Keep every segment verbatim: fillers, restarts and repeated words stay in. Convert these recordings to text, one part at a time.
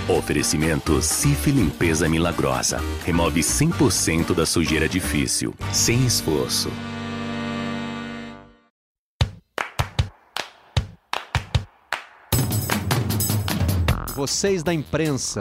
Oferecimento Cif Limpeza Milagrosa. Remove cem por cento da sujeira difícil, sem esforço. Vocês da imprensa.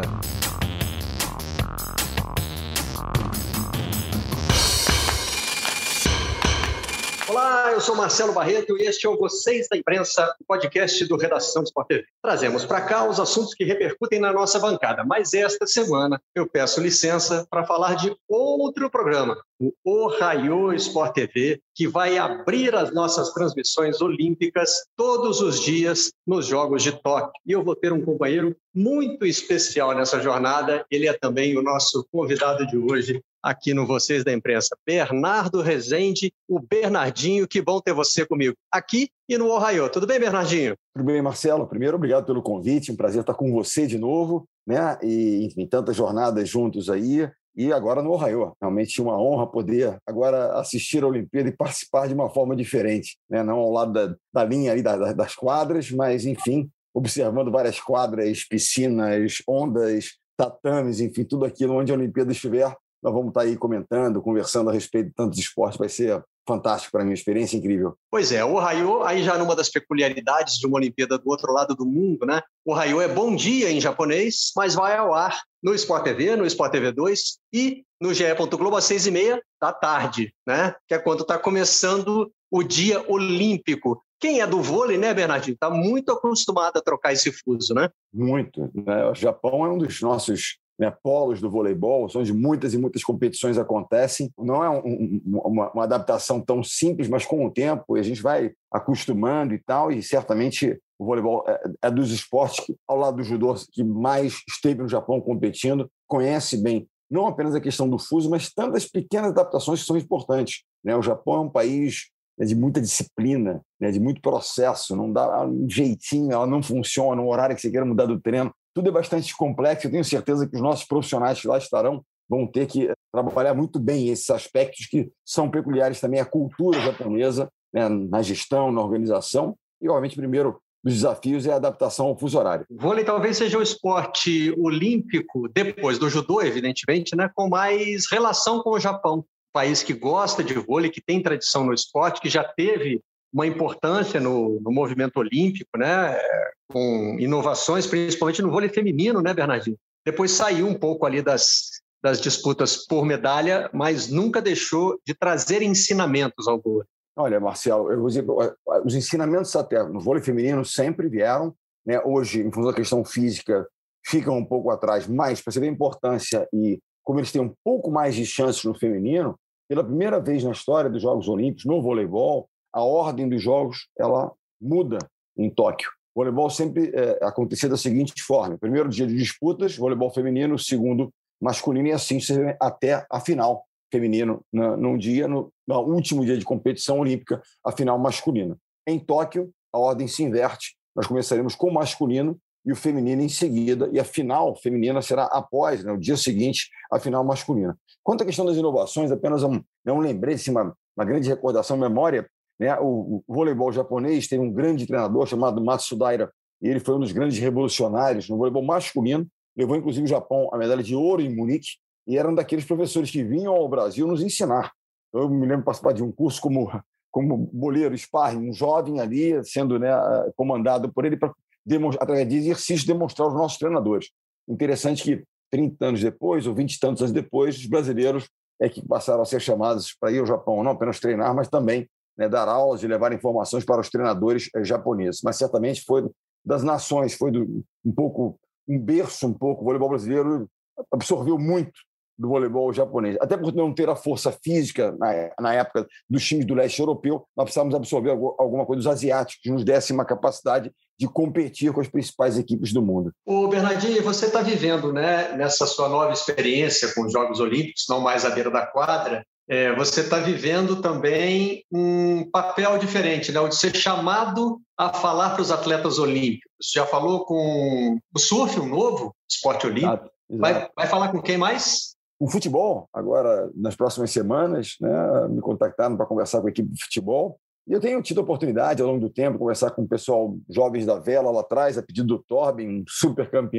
Olá, eu sou Marcelo Barreto e este é o Vocês da Imprensa, o podcast do Redação Sport T V. Trazemos para cá os assuntos que repercutem na nossa bancada, mas esta semana eu peço licença para falar de outro programa, o Ohio Sport T V, que vai abrir as nossas transmissões olímpicas todos os dias nos Jogos de Tóquio. E eu vou ter um companheiro muito especial nessa jornada, ele é também o nosso convidado de hoje, aqui no Vocês da Imprensa, Bernardo Rezende, o Bernardinho, que bom ter você comigo aqui e no Ohio. Tudo bem, Bernardinho? Tudo bem, Marcelo. Primeiro, obrigado pelo convite, um prazer estar com você de novo, né? E, enfim, tantas jornadas juntos aí, e agora no Ohio. Realmente uma honra poder agora assistir a Olimpíada e participar de uma forma diferente, né? Não ao lado da, da linha ali das, das quadras, mas, enfim, observando várias quadras, piscinas, ondas, tatames, enfim, tudo aquilo onde a Olimpíada estiver. Nós vamos estar aí comentando, conversando a respeito de tantos esportes. Vai ser fantástico para mim, uma experiência incrível. Pois é, o Ohio, aí já numa das peculiaridades de uma Olimpíada do outro lado do mundo, né? O Ohio é bom dia em japonês, mas vai ao ar no Sport T V, no Sport T V dois e no G E. Globo às seis e meia da tarde, né? Que é quando está começando o dia olímpico. Quem é do vôlei, né, Bernardinho? Está muito acostumado a trocar esse fuso, né? Muito. Né? O Japão é um dos nossos... Né, polos do voleibol, onde muitas e muitas competições acontecem. Não é um, uma, uma adaptação tão simples, mas com o tempo a gente vai acostumando e tal, e certamente o voleibol é, é dos esportes que, ao lado do judô, que mais esteve no Japão competindo, conhece bem não apenas a questão do fuso, mas tantas pequenas adaptações que são importantes. Né? O Japão é um país, né, de muita disciplina, né, de muito processo, não dá um jeitinho, ela não funciona, um horário que você queira mudar do treino. Tudo é bastante complexo. Eu tenho certeza que os nossos profissionais que lá estarão vão ter que trabalhar muito bem esses aspectos que são peculiares também à cultura japonesa, né, na gestão, na organização. E, obviamente, primeiro dos desafios é a adaptação ao fuso horário. O vôlei talvez seja o esporte olímpico, depois do judô, evidentemente, né, com mais relação com o Japão. Um país que gosta de vôlei, que tem tradição no esporte, que já teve uma importância no, no movimento olímpico, né? Com inovações, principalmente no vôlei feminino, né, Bernardinho? Depois saiu um pouco ali das, das disputas por medalha, mas nunca deixou de trazer ensinamentos ao vôlei. Olha, Marcelo, eu vou dizer, os ensinamentos até no vôlei feminino sempre vieram, né? Hoje, em função da questão física, ficam um pouco atrás, mas para você ver a importância e como eles têm um pouco mais de chances no feminino, pela primeira vez na história dos Jogos Olímpicos, no voleibol, a ordem dos jogos ela muda em Tóquio. O voleibol sempre é, acontecia da seguinte forma: primeiro dia de disputas, voleibol feminino, segundo masculino, e assim até a final feminino, na, num dia, no, no último dia de competição olímpica, a final masculina. Em Tóquio, a ordem se inverte. Nós começaremos com o masculino e o feminino em seguida, e a final feminina será após, né, o dia seguinte, a final masculina. Quanto à questão das inovações, apenas um, um lembrete, uma, uma grande recordação, memória. Né? O, o voleibol japonês tem um grande treinador chamado Matsudaira, e ele foi um dos grandes revolucionários no voleibol masculino, levou inclusive o Japão a medalha de ouro em Munique, e era um daqueles professores que vinham ao Brasil nos ensinar. Eu me lembro de participar de um curso como, como boleiro, sparring, um jovem ali sendo, né, comandado por ele para, através de exercícios, demonstrar aos nossos treinadores. Interessante que trinta anos depois, ou vinte e tantos anos depois, os brasileiros é que passaram a ser chamados para ir ao Japão, não apenas treinar, mas também, né, dar aulas e levar informações para os treinadores eh, japoneses. Mas certamente foi das nações, foi do, um pouco, um berço um pouco, o voleibol brasileiro absorveu muito do voleibol japonês. Até por não ter a força física na, na época dos times do leste europeu, nós precisávamos absorver alguma coisa dos asiáticos, que nos desse uma capacidade de competir com as principais equipes do mundo. Ô Bernardinho, você está vivendo, né, nessa sua nova experiência com os Jogos Olímpicos, não mais à beira da quadra, É, você está vivendo também um papel diferente, né? De ser chamado a falar para os atletas olímpicos. Já falou com o surf, um novo esporte olímpico? Exato, exato. Vai, vai falar com quem mais? O futebol, agora, nas próximas semanas, né, me contactaram para conversar com a equipe de futebol. E eu tenho tido a oportunidade, ao longo do tempo, de conversar com o pessoal jovens da vela lá atrás, a pedido do Torben, um super campeão,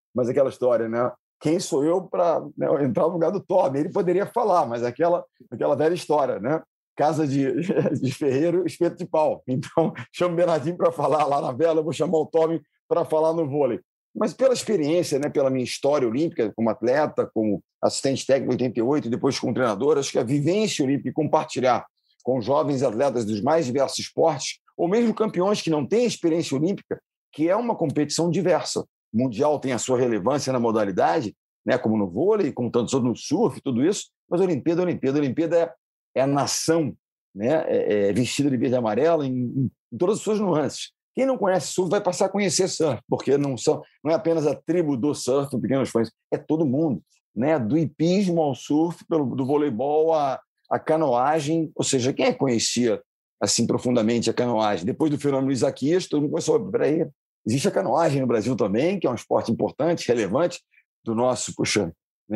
mas aquela história, né? Quem sou eu para, né, entrar no lugar do Tobi? Ele poderia falar, mas aquela, aquela velha história, né? Casa de, de ferreiro, espeto de pau. Então, chamo o Bernardinho para falar lá na vela, eu vou chamar o Tobi para falar no vôlei. Mas pela experiência, né, pela minha história olímpica como atleta, como assistente técnico em oitenta e oito, e depois como treinador, acho que a vivência olímpica e compartilhar com jovens atletas dos mais diversos esportes, ou mesmo campeões que não têm experiência olímpica, que é uma competição diversa. O Mundial tem a sua relevância na modalidade, né, como no vôlei, como tantos outros no surf, tudo isso, mas a Olimpíada, a Olimpíada, a Olimpíada é, é a nação, né, é, é vestida de verde e amarelo em, em todas as suas nuances. Quem não conhece surf vai passar a conhecer surf, porque não, são, não é apenas a tribo do surf, do Pequenos Fãs, é todo mundo, né, do hipismo ao surf, pelo, do voleibol à, à canoagem, ou seja, quem é que conhecia assim profundamente a canoagem? Depois do fenômeno Isaquias, todo mundo começou, peraí, existe a canoagem no Brasil também, que é um esporte importante, relevante, do nosso, puxa,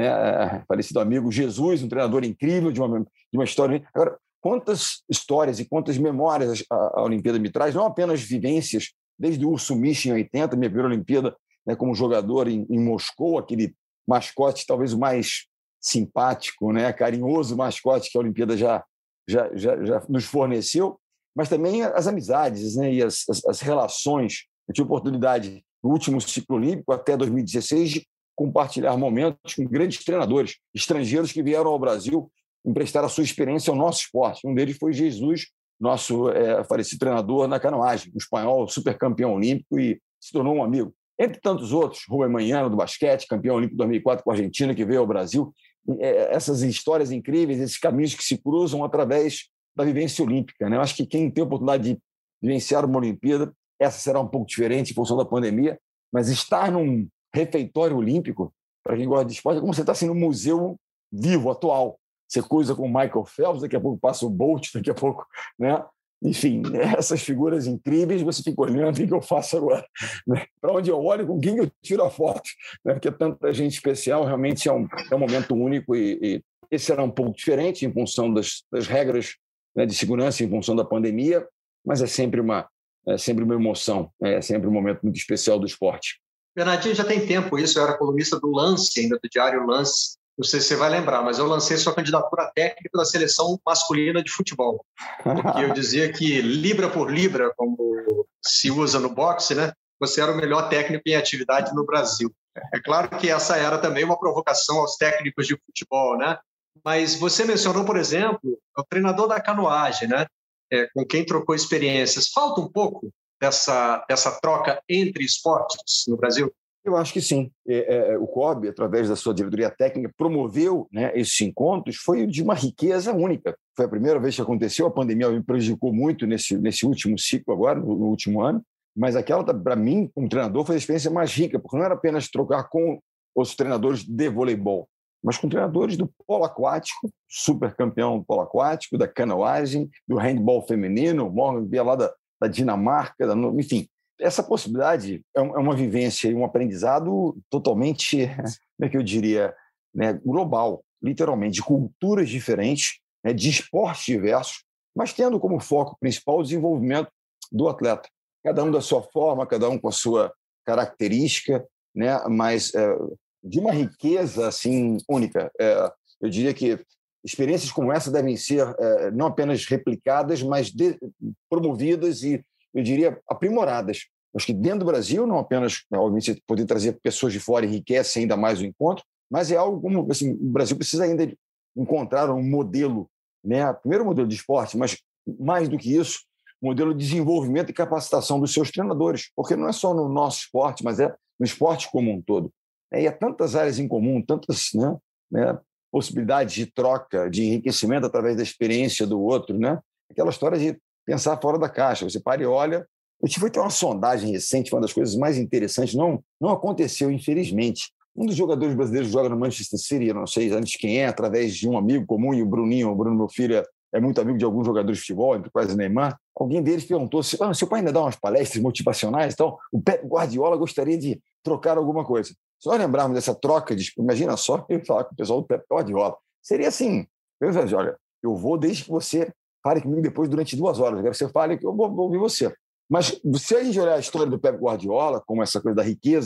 né, falecido amigo Jesus, um treinador incrível, de uma, de uma história. Agora, quantas histórias e quantas memórias a, a Olimpíada me traz, não apenas vivências, desde o Urso Michi em oitenta, minha primeira Olimpíada, né, como jogador em, em Moscou, aquele mascote talvez o mais simpático, né, carinhoso mascote que a Olimpíada já, já, já, já nos forneceu, mas também as amizades, né, e as, as, as relações. Eu tive oportunidade, no último ciclo olímpico, até dois mil e dezesseis, de compartilhar momentos com grandes treinadores estrangeiros que vieram ao Brasil emprestar a sua experiência ao nosso esporte. Um deles foi Jesus, nosso é, falecido treinador na canoagem, um espanhol super campeão olímpico e se tornou um amigo. Entre tantos outros, Rubem Manhano, do basquete, campeão olímpico de dois mil e quatro com a Argentina, que veio ao Brasil. É, essas histórias incríveis, esses caminhos que se cruzam através da vivência olímpica, né? Eu acho que quem tem a oportunidade de vivenciar uma Olimpíada, essa será um pouco diferente em função da pandemia, mas estar num refeitório olímpico, para quem gosta de esporte, é como você está assim, num museu vivo, atual. Você cruza com o Michael Phelps, daqui a pouco passa o Bolt, daqui a pouco, né? Enfim, essas figuras incríveis, você fica olhando, o que eu faço agora? Né? Para onde eu olho, com quem eu tiro a foto? Né? Porque tanta gente especial, realmente é um, é um momento único e, e esse será um pouco diferente em função das, das regras, né, de segurança, em função da pandemia, mas é sempre uma, é sempre uma emoção, é sempre um momento muito especial do esporte. Bernardinho, já tem tempo isso, eu era colunista do Lance, ainda do Diário Lance, não sei se você vai lembrar, mas eu lancei sua candidatura técnica da seleção masculina de futebol, porque eu dizia que libra por libra, como se usa no boxe, né, você era o melhor técnico em atividade no Brasil. É claro que essa era também uma provocação aos técnicos de futebol, né? Mas você mencionou, por exemplo, o treinador da canoagem, né? É, com quem trocou experiências. Falta um pouco dessa, dessa troca entre esportes no Brasil? Eu acho que sim. É, é, o C O B, através da sua diretoria técnica, promoveu, né, esses encontros, foi de uma riqueza única. Foi a primeira vez que aconteceu, a pandemia me prejudicou muito nesse, nesse último ciclo agora, no, no último ano, mas aquela, para mim, como treinador, foi a experiência mais rica, porque não era apenas trocar com os treinadores de voleibol, mas com treinadores do polo aquático, super campeão do polo aquático, da canoagem, do handball feminino, o Morgan via lá da, da Dinamarca, da, enfim. Essa possibilidade é uma vivência e um aprendizado totalmente, como é que eu diria, né, global, literalmente, de culturas diferentes, né, de esportes diversos, mas tendo como foco principal o desenvolvimento do atleta. Cada um da sua forma, cada um com a sua característica, né, mas é, de uma riqueza assim, única. É, eu diria que experiências como essa devem ser é, não apenas replicadas, mas de, promovidas e, eu diria, aprimoradas. Acho que dentro do Brasil, não apenas, obviamente, você poder trazer pessoas de fora enriquece ainda mais o encontro, mas é algo como, assim, o Brasil precisa ainda encontrar um modelo, né? Primeiro modelo de esporte, mas mais do que isso, um modelo de desenvolvimento e capacitação dos seus treinadores, porque não é só no nosso esporte, mas é no esporte como um todo. E há tantas áreas em comum, tantas, né, né, possibilidades de troca, de enriquecimento através da experiência do outro, né? Aquela história de pensar fora da caixa. Você para e olha. Eu tive até uma sondagem recente, uma das coisas mais interessantes, não, não aconteceu, infelizmente. Um dos jogadores brasileiros que joga no Manchester City, eu não sei antes quem é, através de um amigo comum, e o Bruninho, o Bruno, meu filho, é, é muito amigo de alguns jogadores de futebol, entre quais o Neymar. Alguém deles perguntou se ah, seu pai ainda dá umas palestras motivacionais, então o Pep Guardiola gostaria de trocar alguma coisa. Se nós lembrarmos dessa troca, de, imagina só eu falar com o pessoal do Pep Guardiola. Seria assim, eu falei, olha, eu vou desde que você fale comigo depois durante duas horas, eu quero que você fale que eu vou, vou ouvir você. Mas se a gente olhar a história do Pep Guardiola, como essa coisa da riqueza,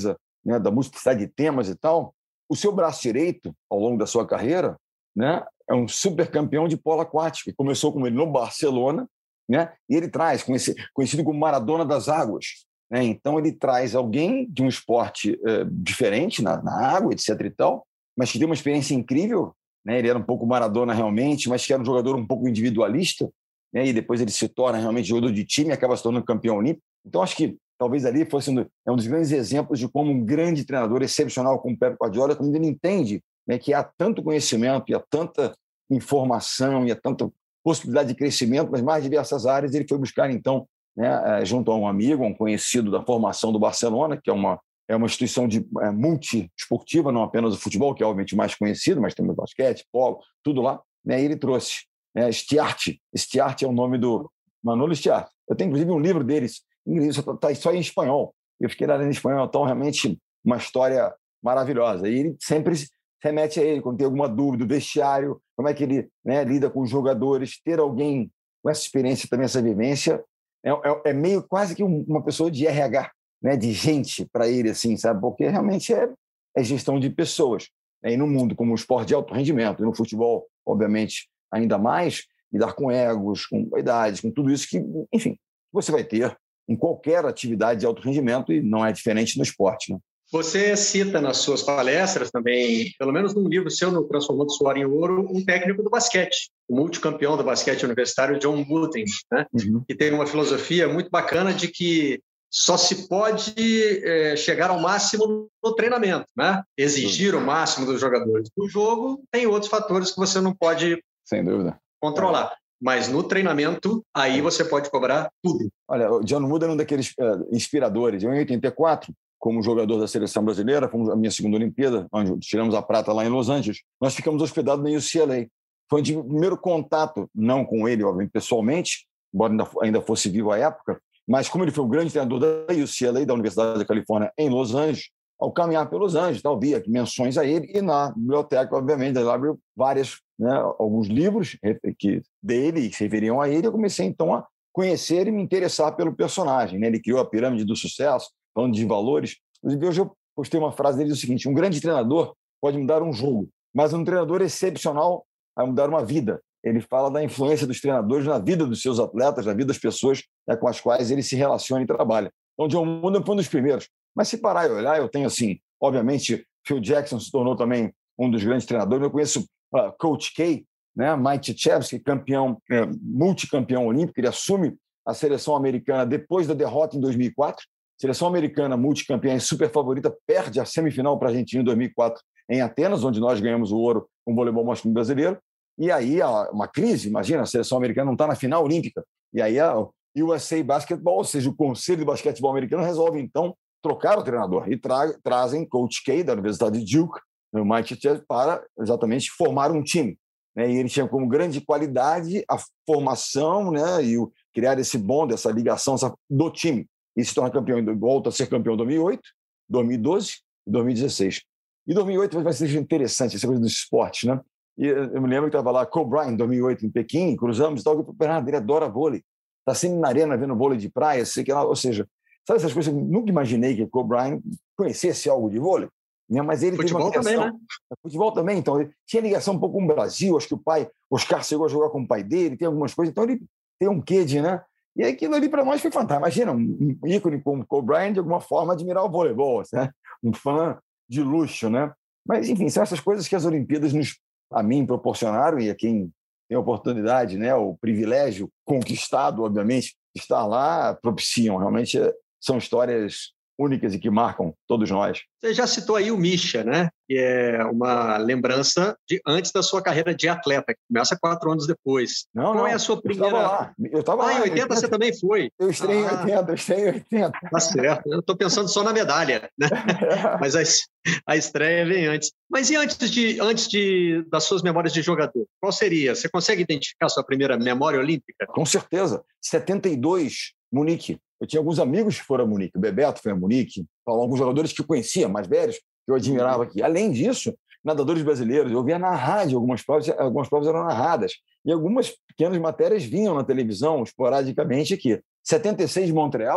né, da multiplicidade de temas e tal, o seu braço direito, ao longo da sua carreira, né, é um super campeão de polo aquático. Começou com ele no Barcelona, né, e ele traz, conhecido como Maradona das Águas. Né, então, ele traz alguém de um esporte eh, diferente, na, na água, etc e tal, mas que tem uma experiência incrível. Né, ele era um pouco Maradona realmente, mas que era um jogador um pouco individualista, né, e depois ele se torna realmente jogador de time e acaba se tornando campeão olímpico. Então, acho que talvez ali fosse um, é um dos grandes exemplos de como um grande treinador excepcional como o Pep Guardiola, quando ele entende, né, que há tanto conhecimento, e há tanta informação, e há tanta possibilidade de crescimento nas mais diversas áreas, ele foi buscar, então, né, junto a um amigo, um conhecido da formação do Barcelona, que é uma, é uma instituição de, é, multiesportiva, não apenas o futebol, que é obviamente mais conhecido, mas também o basquete, polo, tudo lá, né, e ele trouxe né, Stiarte. Stiarte é o nome do Manolo Stiarte. Eu tenho, inclusive, um livro deles, em inglês, está só em espanhol. Eu fiquei lá em espanhol, então, realmente, uma história maravilhosa. E ele sempre se remete a ele, quando tem alguma dúvida, o vestiário, como é que ele né, lida com os jogadores, ter alguém com essa experiência, também essa vivência, é, é, é meio quase que uma pessoa de R H, né, de gente para ele, assim, sabe? Porque realmente é, é gestão de pessoas. Né? E no mundo como o esporte de alto rendimento, e no futebol, obviamente, ainda mais, lidar com egos, com idades, com tudo isso que, enfim, você vai ter em qualquer atividade de alto rendimento e não é diferente no esporte. Né? Você cita nas suas palestras também, pelo menos num livro seu, no Transformando Suor em Ouro, um técnico do basquete, o multicampeão do basquete universitário, John Wooden, né? Uhum. Que tem uma filosofia muito bacana de que só se pode é, chegar ao máximo no treinamento, né? Exigir uhum. o máximo dos jogadores. No jogo, tem outros fatores que você não pode Sem dúvida. controlar. É. Mas no treinamento, aí você pode cobrar tudo. Olha, o John Wooden é um daqueles uh, inspiradores. Eu, em oitenta e quatro, como jogador da seleção brasileira, fomos a minha segunda Olimpíada, onde tiramos a prata lá em Los Angeles, nós ficamos hospedados na U C L A. Foi o primeiro contato, não com ele, obviamente, pessoalmente, embora ainda, ainda fosse vivo à época, mas como ele foi o grande treinador da U C L A, da Universidade da Califórnia, em Los Angeles, ao caminhar pelos Los Angeles, tal, via menções a ele, e na biblioteca, obviamente, lá abriu várias, né, alguns livros que, dele, que se referiam a ele. Eu comecei, então, a conhecer e me interessar pelo personagem. Né? Ele criou a Pirâmide do Sucesso, falando de valores. Inclusive, hoje eu postei uma frase dele do seguinte: um grande treinador pode mudar um jogo, mas um treinador excepcional vai mudar uma vida. Ele fala da influência dos treinadores na vida dos seus atletas, na vida das pessoas né, com as quais ele se relaciona e trabalha. Então, John Wooden foi um dos primeiros. Mas se parar e olhar, eu tenho assim, obviamente, Phil Jackson se tornou também um dos grandes treinadores. Eu conheço uh, Coach K, né, Mike Krzyzewski, campeão, é, multicampeão olímpico. Ele assume a seleção americana depois da derrota em dois mil e quatro. Seleção americana multicampeã e super favorita perde a semifinal para a Argentina em dois mil e quatro em Atenas, onde nós ganhamos o ouro com o voleibol masculino brasileiro. E aí uma crise, imagina, a seleção americana não está na final olímpica. E aí a U S A Basketball, ou seja, o Conselho de Basquetebol Americano, resolve então trocar o treinador e tra trazem Coach K da Universidade de Duke, o Mike Krzyzewski, para exatamente formar um time. Né? E ele tinha como grande qualidade a formação, né? E o, criar esse bond, essa ligação essa, do time. E se torna campeão, volta a ser campeão em dois mil e oito, dois mil e doze e dois mil e dezesseis. E dois mil e oito vai ser interessante, essa coisa dos esportes, né? E eu me lembro que estava lá Kobe Bryant em dois mil e oito em Pequim, cruzamos e tal, o Bernardo, ele adora vôlei. Está sempre na arena vendo vôlei de praia, sei que lá, ou seja, sabe essas coisas? Eu nunca imaginei que o Kobe Bryant conhecesse algo de vôlei, né? Mas ele futebol teve uma ligação, também, né? Futebol também, então ele tinha ligação um pouco com o Brasil, acho que o pai, Oscar chegou a jogar com o pai dele, tem algumas coisas, então ele tem um quê de, né? E aquilo ali para nós foi fantástico. Imagina, um ícone como o Kobe Bryant, de alguma forma, admirar o voleibol, né? Um fã de luxo, né? Mas, enfim, são essas coisas que as Olimpíadas nos, a mim proporcionaram e a quem tem a oportunidade, né, o privilégio conquistado, obviamente, de estar lá, propiciam. Realmente são histórias únicas e que marcam todos nós. Você já citou aí o Misha, né? Que é uma lembrança de antes da sua carreira de atleta, que começa quatro anos depois. Não, Qual não, é a sua primeira... Eu estava lá. Eu estava ah, lá. em oitenta você também foi? Eu estrei em ah, oitenta, eu estrei em oitenta. Tá certo. Eu estou pensando só na medalha, né? Mas a, a estreia vem antes. Mas e antes, de, antes de, das suas memórias de jogador? Qual seria? Você consegue identificar a sua primeira memória olímpica? Com certeza. setenta e dois, Munique. Eu tinha alguns amigos que foram a Munique. O Bebeto foi a Munique. Alguns jogadores que eu conhecia, mais velhos, que eu admirava aqui. Além disso, nadadores brasileiros. Eu via na rádio, algumas provas, algumas provas eram narradas. E algumas pequenas matérias vinham na televisão, esporadicamente, aqui. setenta e seis, Montreal,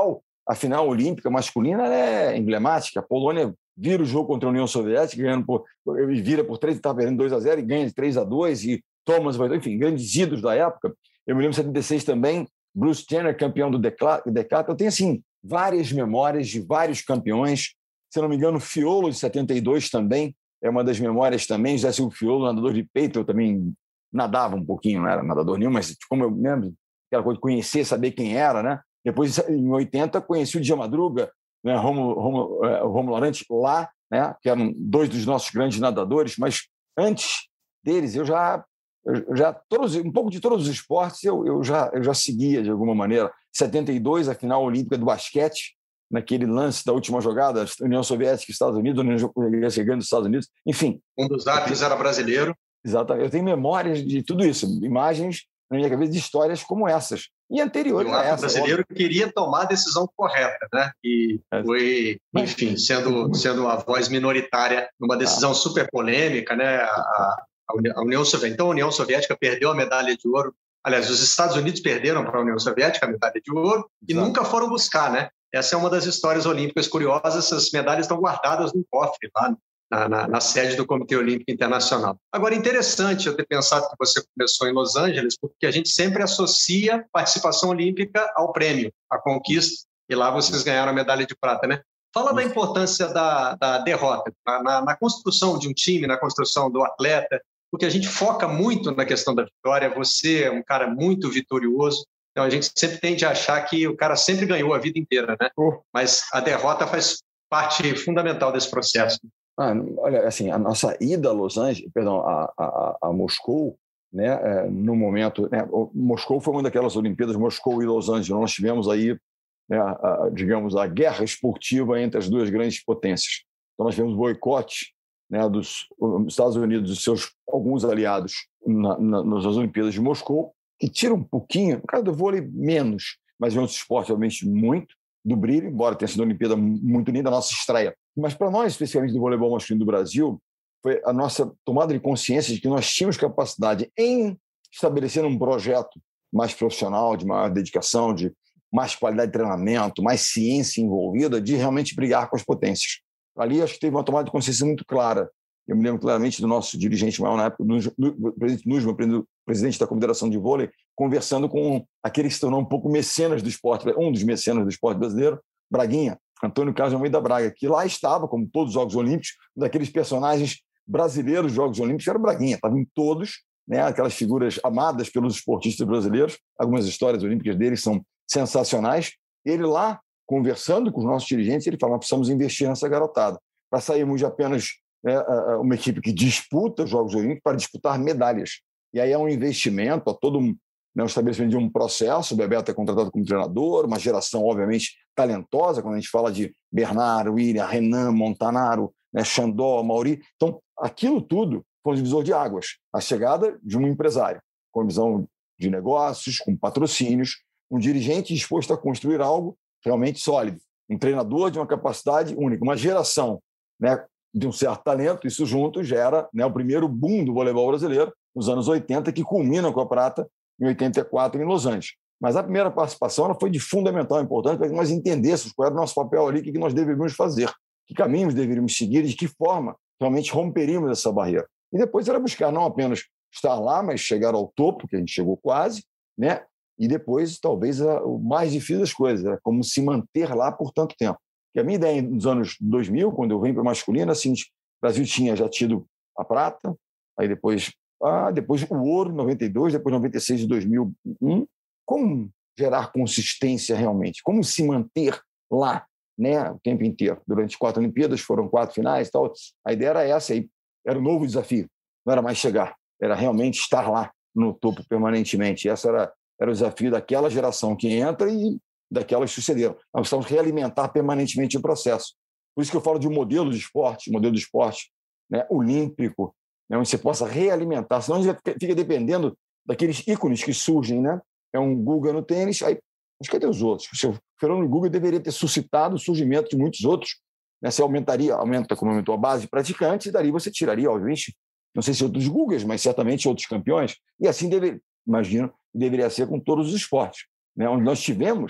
a final olímpica masculina é emblemática. A Polônia vira o jogo contra a União Soviética, ganhando por, vira por três, estava perdendo dois a zero e ganha de três a dois, e Thomas, enfim, grandes ídolos da época. Eu me lembro de setenta e seis também, Bruce Jenner, campeão do decathlon. Eu tenho, assim, várias memórias de vários campeões. Se não me engano, Fiolo, de setenta e dois, também é uma das memórias também. José Silvio Fiolo, nadador de peito, eu também nadava um pouquinho, não era nadador nenhum, mas como eu lembro, aquela coisa de conhecer, saber quem era, né? Depois, em oitenta, conheci o Djalma Madruga, né? Romulo, Romulo, é, Romulo Arantes lá, né? Que eram dois dos nossos grandes nadadores, mas antes deles, eu já, eu já todos, um pouco de todos os esportes, eu, eu, já, eu já seguia de alguma maneira. setenta e dois, a final olímpica do basquete, naquele lance da última jogada, União Soviética e Estados Unidos, União Soviética chegando dos Estados Unidos, enfim. Um dos árbitros era brasileiro. Exatamente. Eu tenho memórias de tudo isso, imagens na minha cabeça de histórias como essas. E anteriores o a essa. O brasileiro óbvio. queria tomar a decisão correta, né? E foi, enfim, sendo, sendo a voz minoritária numa decisão ah. super polêmica, né? A, a União Soviética. Então, a União Soviética perdeu a medalha de ouro. Aliás, os Estados Unidos perderam para a União Soviética a medalha de ouro e Exato. nunca foram buscar, né? Essa é uma das histórias olímpicas curiosas. Essas medalhas estão guardadas num cofre lá na, na, na sede do Comitê Olímpico Internacional. Agora, interessante eu ter pensado que você começou em Los Angeles, porque a gente sempre associa participação olímpica ao prêmio, à conquista, e lá vocês ganharam a medalha de prata, né? Fala da importância da, da derrota, na, na, na construção de um time, na construção do atleta, porque a gente foca muito na questão da vitória. Você é um cara muito vitorioso, então a gente sempre tende a achar que o cara sempre ganhou a vida inteira, né? Uh. Mas a derrota faz parte fundamental desse processo. Ah, olha, assim, a nossa ida a Los Angeles, perdão, a, a, a Moscou, né, é, no momento, né, Moscou foi uma daquelas Olimpíadas, Moscou e Los Angeles. Nós tivemos aí, né, a, a, digamos, a guerra esportiva entre as duas grandes potências. Então nós tivemos boicote, né, dos Estados Unidos e seus alguns aliados na, na, nas Olimpíadas de Moscou, que tira um pouquinho, no caso do vôlei, menos, mas em outros esportes, obviamente, muito, do brilho, embora tenha sido uma Olimpíada muito linda, a nossa estreia. Mas para nós, especialmente do voleibol masculino do Brasil, foi a nossa tomada de consciência de que nós tínhamos capacidade em estabelecer um projeto mais profissional, de maior dedicação, de mais qualidade de treinamento, mais ciência envolvida, de realmente brigar com as potências. Ali acho que teve uma tomada de consciência muito clara. Eu me lembro claramente do nosso dirigente maior na época, do presidente Nusma, presidente da Confederação de Vôlei, conversando com aquele que se tornou um pouco mecenas do esporte, um dos mecenas do esporte brasileiro, Braguinha, Antônio Carlos Almeida Braga, que lá estava, como todos os Jogos Olímpicos, um daqueles personagens brasileiros dos Jogos Olímpicos, era o Braguinha, estava em todos, né, aquelas figuras amadas pelos esportistas brasileiros. Algumas histórias olímpicas dele são sensacionais. Ele lá, conversando com os nossos dirigentes, ele falava: precisamos investir nessa garotada, para sairmos de apenas, né, uma equipe que disputa os Jogos Olímpicos para disputar medalhas. E aí é um investimento, a todo um, né, um estabelecimento de um processo. O Bebeto é contratado como treinador, uma geração, obviamente, talentosa, quando a gente fala de Bernard, William, Renan, Montanaro, né, Xandó, Mauri. Então, aquilo tudo foi um divisor de águas. A chegada de um empresário com visão de negócios, com patrocínios, um dirigente disposto a construir algo realmente sólido, um treinador de uma capacidade única, uma geração, né, de um certo talento. Isso junto gera, né, o primeiro boom do voleibol brasileiro nos anos oitenta, que culmina com a prata em oitenta e quatro em Los Angeles. Mas a primeira participação ela foi de fundamental importância para que nós entendêssemos qual era o nosso papel ali, o que nós deveríamos fazer, que caminhos deveríamos seguir e de que forma realmente romperíamos essa barreira. E depois era buscar não apenas estar lá, mas chegar ao topo, que a gente chegou quase, né? E depois, talvez, o mais difícil das coisas, era como se manter lá por tanto tempo. Porque a minha ideia nos anos dois mil, quando eu venho para o masculino, assim, o Brasil tinha já tido a prata, aí depois, ah, depois o ouro, noventa e dois, depois noventa e seis e dois mil e um. Como gerar consistência realmente? Como se manter lá, né, o tempo inteiro? Durante quatro Olimpíadas, foram quatro finais e tal. A ideia era essa, aí era um novo desafio. Não era mais chegar, era realmente estar lá no topo permanentemente. E essa era, era o desafio daquela geração que entra e daquelas que sucederam. Nós precisamos realimentar permanentemente o processo. Por isso que eu falo de um modelo de esporte, modelo de esporte, né, olímpico, né, onde você possa realimentar, senão a gente fica dependendo daqueles ícones que surgem, né? É um Guga no tênis, aí, mas cadê os outros? O fenômeno Guga deveria ter suscitado o surgimento de muitos outros, né? Você aumentaria, aumenta, como aumentou a base de praticantes, e dali você tiraria, obviamente, não sei se outros Gugas, mas certamente outros campeões, e assim, deve, imagino, deveria ser com todos os esportes, né? Onde nós tivemos,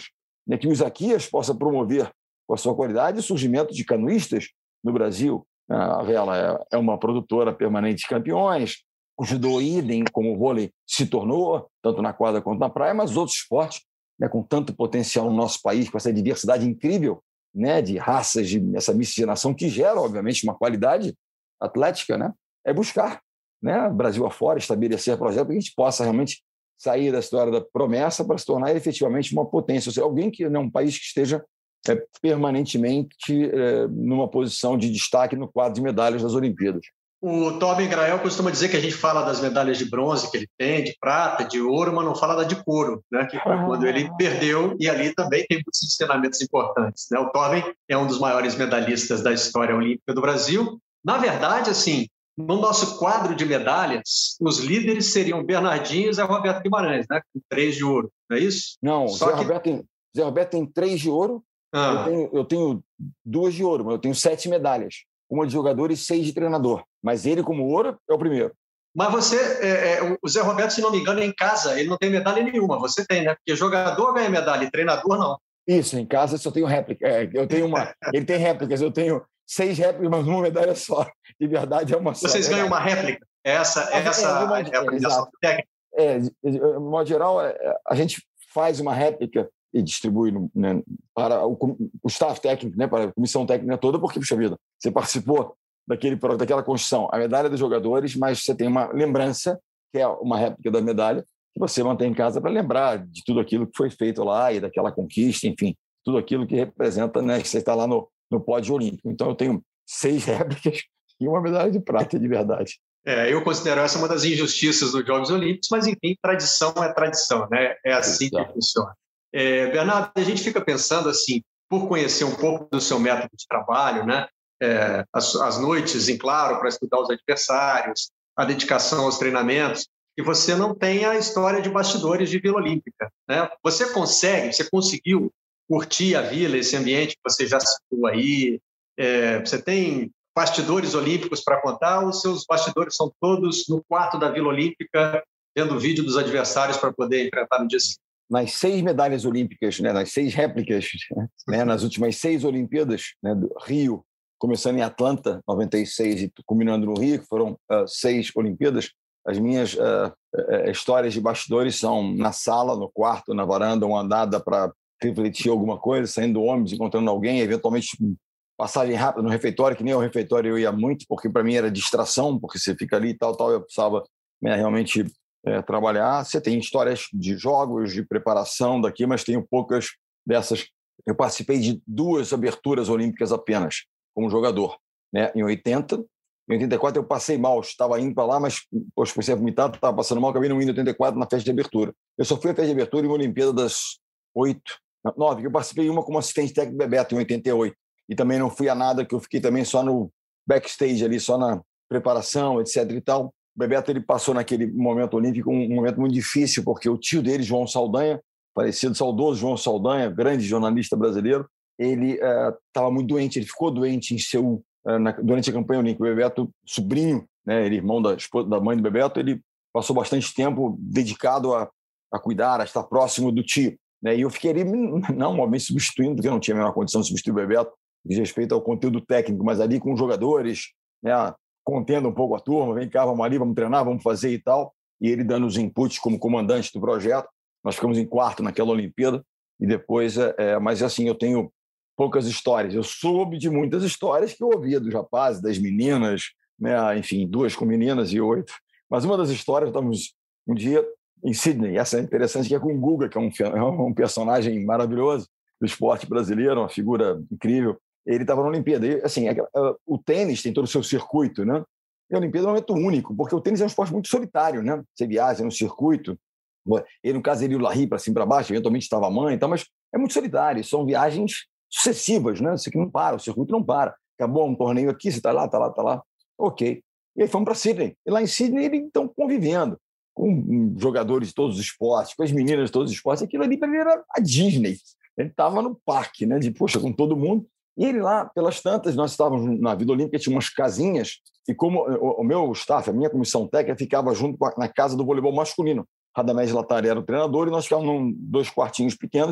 né, que o Isaquias possa promover, com a sua qualidade, o surgimento de canoístas no Brasil. A Vela é uma produtora permanente de campeões, o judô idem, como o vôlei se tornou, tanto na quadra quanto na praia, mas outros esportes, né, com tanto potencial no nosso país, com essa diversidade incrível, né, de raças, de essa miscigenação que gera, obviamente, uma qualidade atlética, né, é buscar, né, Brasil afora, estabelecer projetos para que a gente possa realmente sair da história da promessa para se tornar efetivamente uma potência, ou seja, alguém que não, um país que esteja é, permanentemente é, numa posição de destaque no quadro de medalhas das Olimpíadas. O Torben Grael costuma dizer que a gente fala das medalhas de bronze que ele tem, de prata, de ouro, mas não fala da de couro, né? Que foi quando ele perdeu, e ali também tem muitos ensinamentos importantes, né? O Torben é um dos maiores medalhistas da história olímpica do Brasil. Na verdade, assim, no nosso quadro de medalhas, os líderes seriam Bernardinho e Zé Roberto Guimarães, né? Com três de ouro, não é isso? Não, Só Zé, que... Roberto tem, Zé Roberto tem três de ouro, ah. eu, tenho, eu tenho duas de ouro, mas eu tenho sete medalhas. Uma de jogador e seis de treinador. Mas ele, como ouro, é o primeiro. Mas você, é, é, o Zé Roberto, se não me engano, em casa, ele não tem medalha nenhuma. Você tem, né? Porque jogador ganha medalha e treinador não. Isso, em casa eu só tenho réplica. É, eu tenho uma, ele tem réplicas, eu tenho seis réplicas, mas uma medalha só. De verdade, é uma só. Vocês ganham uma réplica? Essa, essa é, modo, é a premiação técnica? É, de, de modo geral, a gente faz uma réplica e distribui, né, para o, o staff técnico, né, para a comissão técnica toda, porque, puxa vida, você participou daquele, daquela construção, a medalha dos jogadores, mas você tem uma lembrança, que é uma réplica da medalha, que você mantém em casa para lembrar de tudo aquilo que foi feito lá e daquela conquista, enfim, tudo aquilo que representa, né, que você está lá no, no pódio olímpico. Então, eu tenho seis réplicas e uma medalha de prata, de verdade. É, eu considero essa uma das injustiças dos Jogos Olímpicos, mas, enfim, tradição é tradição, né? É assim Exato. que funciona. É, Bernardo, a gente fica pensando assim, por conhecer um pouco do seu método de trabalho, né? É, as, as noites, em claro, para estudar os adversários, a dedicação aos treinamentos, e você não tem a história de bastidores de Vila Olímpica, né? Você consegue, você conseguiu curtir a Vila, esse ambiente que você já citou aí, é, você tem bastidores olímpicos para contar, os seus bastidores são todos no quarto da Vila Olímpica, vendo o vídeo dos adversários para poder enfrentar no dia seguinte. Nas seis medalhas olímpicas, né, nas seis réplicas, né, nas últimas seis Olimpíadas, né, do Rio, começando em Atlanta, noventa e seis, e culminando no Rio, que foram uh, seis Olimpíadas, as minhas uh, uh, histórias de bastidores são na sala, no quarto, na varanda, uma andada para refletir alguma coisa, saindo do ônibus, encontrando alguém, eventualmente passagem rápida no refeitório, que nem ao refeitório eu ia muito, porque para mim era distração, porque você fica ali e tal, tal, eu precisava, né, realmente... É, trabalhar. Você tem histórias de jogos, de preparação daqui, mas tenho poucas dessas. Eu participei de duas aberturas olímpicas apenas, como jogador. Né? Em oitenta, em oitenta e quatro eu passei mal, estava indo para lá, mas poxa, comecei a vomitar, estava passando mal, acabei não indo em oitenta e quatro na festa de abertura. Eu só fui à festa de abertura em uma Olimpíada das oito, nove, que eu participei em uma como assistente técnico do Bebeto, em oitenta e oito. E também não fui a nada, que eu fiquei também só no backstage ali, só na preparação, etc e tal. O Bebeto ele passou naquele momento olímpico um momento muito difícil, porque o tio dele, João Saldanha, falecido, saudoso João Saldanha, grande jornalista brasileiro, ele estava uh, muito doente, ele ficou doente em seu, uh, na, durante a campanha olímpica. O Bebeto, sobrinho, né, ele, irmão da, da mãe do Bebeto, ele passou bastante tempo dedicado a, a cuidar, a estar próximo do tio. Né, e eu fiquei ali, não obviamente substituindo, porque eu não tinha a menor condição de substituir o Bebeto, de respeito ao conteúdo técnico, mas ali com os jogadores, né, contendo um pouco a turma, vem cá, vamos ali, vamos treinar, vamos fazer e tal, e ele dando os inputs como comandante do projeto. Nós ficamos em quarto naquela Olimpíada, e depois, é, mas assim, eu tenho poucas histórias, eu soube de muitas histórias que eu ouvia dos rapazes, das meninas, né, enfim, duas com meninas e oito, mas uma das histórias, estamos um dia em Sydney, essa é interessante, que é com o Guga, que é um, é um personagem maravilhoso do esporte brasileiro, uma figura incrível. Ele estava na Olimpíada. E, assim, o tênis tem todo o seu circuito, né? E a Olimpíada é um momento único, porque o tênis é um esporte muito solitário, né? Você viaja no circuito. Ele, no caso, ele ia o Larry para cima e para baixo, eventualmente estava a mãe, então, mas é muito solitário. São viagens sucessivas, né? Você que não para, o circuito não para. Acabou um torneio aqui, você está lá, está lá, está lá. Ok. E aí fomos para Sydney. E lá em Sydney, eles estão convivendo com jogadores de todos os esportes, com as meninas de todos os esportes. Aquilo ali para ele era a Disney. Ele estava no parque, né? De, poxa, com todo mundo. E ele lá, pelas tantas, nós estávamos na Vila Olímpica, tinha umas casinhas, e como o, o meu staff, a minha comissão técnica, ficava junto com a, na casa do voleibol masculino. Radamés Latari era o treinador, e nós ficávamos em dois quartinhos pequenos,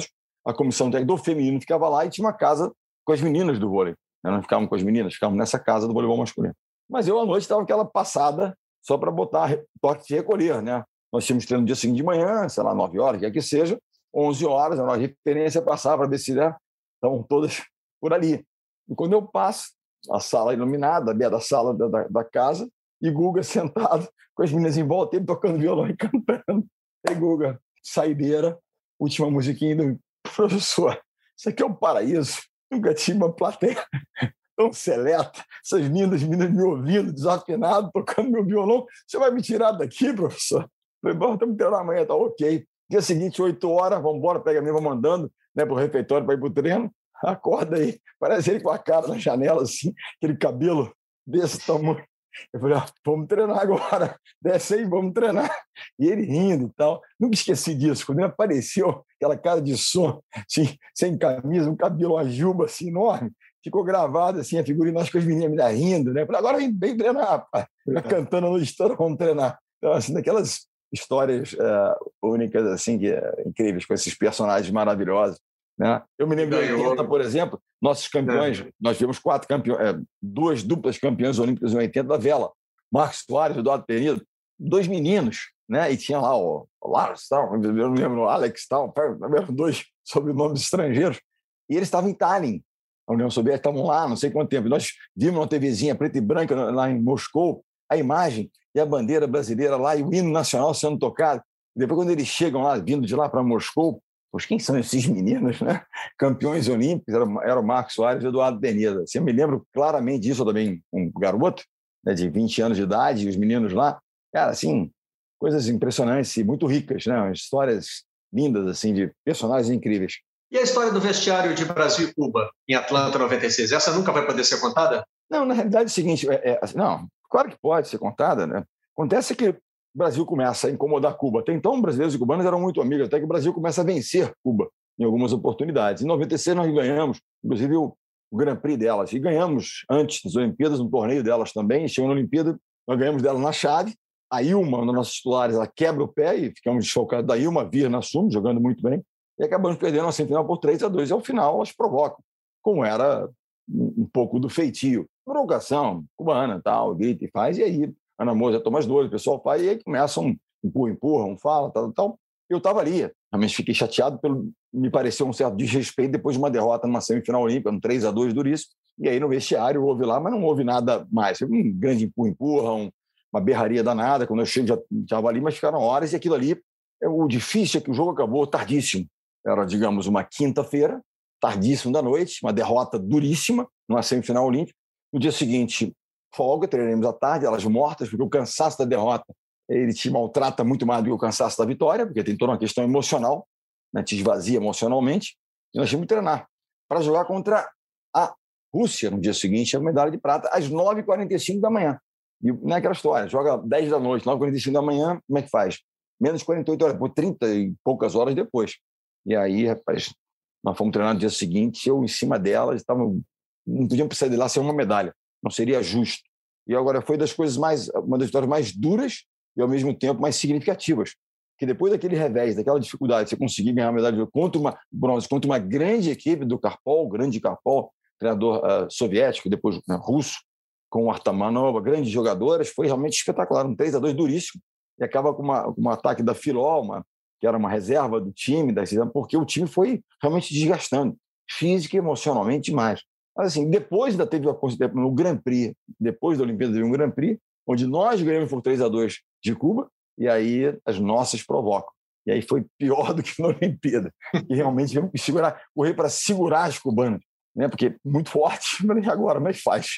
a comissão técnica do feminino ficava lá e tinha uma casa com as meninas do vôlei. Não ficavam com as meninas, ficavam nessa casa do voleibol masculino. Mas eu, à noite, estava aquela passada só para botar toque de recolher, né? Nós tínhamos treino no dia seguinte de manhã, sei lá, nove horas, quer que seja, onze horas, a nossa referência passava para ver se né, estavam todas por ali. E quando eu passo, a sala iluminada, a beira da sala da, da, da casa, e Guga sentado, com as meninas em volta, ele tocando violão e cantando. E Guga, saideira, última musiquinha do professor. Isso aqui é um paraíso. Nunca tinha uma plateia tão seleta, essas lindas meninas me ouvindo, desafinado, tocando meu violão. Você vai me tirar daqui, professor? Falei, bom, estamos treinando amanhã, tá ok. Dia seguinte, oito horas, vamos embora, pega a minha, vamos andando né, para o refeitório para ir para o treino. Acorda aí. Parece ele com a cara na janela, assim, aquele cabelo desse tamanho. Eu falei, ah, vamos treinar agora. Desce aí, vamos treinar. E ele rindo e tal. Nunca esqueci disso. Quando ele apareceu, aquela cara de som, assim, sem camisa, um cabelo, uma juba assim, enorme. Ficou gravado assim, a figurinha, nós com as meninas rindo, né? Eu falei, agora vem, vem treinar, rapaz. Ele cantando a noite toda, vamos treinar. Então, assim, daquelas histórias uh, únicas, assim, que, uh, incríveis, com esses personagens maravilhosos. Né? Eu me lembro de oitenta, por exemplo, nossos campeões, é. nós tivemos quatro campeões, é, duas duplas campeãs olímpicas em oitenta da vela, Marcos Soares e Eduardo Penido, dois meninos, né? E tinha lá o, o Lars, tal, eu não lembro, o Alex, tal, eram dois sobrenomes estrangeiros, e eles estavam em Tallinn, a União Soviética, estavam lá, não sei quanto tempo, nós vimos uma TVzinha preta e branca lá em Moscou, a imagem e a bandeira brasileira lá e o hino nacional sendo tocado, e depois quando eles chegam lá, vindo de lá para Moscou, pois quem são esses meninos, né? Campeões olímpicos, era, era o Marcos Soares e o Eduardo Penido. Assim, eu me lembro claramente disso, eu também um garoto né, de vinte anos de idade, e os meninos lá, cara, assim, coisas impressionantes e muito ricas, né? Histórias lindas, assim, de personagens incríveis. E a história do vestiário de Brasil e Cuba, em Atlanta, noventa e seis, essa nunca vai poder ser contada? Não, na realidade é o seguinte, é, é, assim, não, claro que pode ser contada, né? Acontece que o Brasil começa a incomodar Cuba. Até então, brasileiros e cubanos eram muito amigos, até que o Brasil começa a vencer Cuba em algumas oportunidades. Em noventa e seis, nós ganhamos, inclusive, o, o Grand Prix delas. E ganhamos, antes das Olimpíadas, um torneio delas também. E chegou na Olimpíada, nós ganhamos dela na chave. A Ilma, uma das nossas titulares, ela quebra o pé e ficamos desfocados da Ilma, Virna assume, jogando muito bem. E acabamos perdendo a semifinal por três a dois. E ao final, elas provocam, como era um pouco do feitio. Provocação cubana, tal, grita e faz. E aí, Ana Moura toma as dores, o pessoal faz, e aí começa um empurra, empurra, um fala, tal, tal. Eu estava ali, realmente fiquei chateado, pelo, me pareceu um certo desrespeito depois de uma derrota numa semifinal olímpica, um três a dois duríssimo, e aí no vestiário houve lá, mas não houve nada mais. Um grande empurra, empurra, um, uma berraria danada, quando eu chego já estava ali, mas ficaram horas, e aquilo ali, o difícil é que o jogo acabou tardíssimo. Era, digamos, uma quinta-feira, tardíssimo da noite, uma derrota duríssima, numa semifinal olímpica. No dia seguinte, folga, treinaremos à tarde, elas mortas, porque o cansaço da derrota ele te maltrata muito mais do que o cansaço da vitória, porque tem toda uma questão emocional, né, te esvazia emocionalmente, e nós tínhamos que treinar para jogar contra a Rússia no dia seguinte, a medalha de prata, às nove e quarenta e cinco da manhã. E não é aquela história, joga dez da noite, nove e quarenta e cinco da manhã, como é que faz? Menos quarenta e oito horas, por trinta e poucas horas depois. E aí, rapaz, nós fomos treinar no dia seguinte, eu em cima delas, tava, não podíamos sair de lá sem uma medalha. Não seria justo. E agora foi das coisas mais, uma das vitórias mais duras e ao mesmo tempo mais significativas. Que depois daquele revés, daquela dificuldade, você conseguir ganhar a medalha de ouro contra uma bronze, contra uma grande equipe do Karpov, grande Karpov, treinador uh, soviético, depois uh, russo, com o Artamanova, grandes jogadoras, foi realmente espetacular. Um três a dois duríssimo. E acaba com, uma, com um ataque da Filó, uma, que era uma reserva do time, da, porque o time foi realmente desgastando, física e emocionalmente demais. Mas, assim, depois ainda teve no Grand Prix, depois da Olimpíada teve um Grand Prix, onde nós ganhamos por três a dois de Cuba, e aí as nossas provocam. E aí foi pior do que na Olimpíada. E realmente tivemos que segurar, correr para segurar as cubanas, né? Porque muito forte, mas e agora? Mas faz.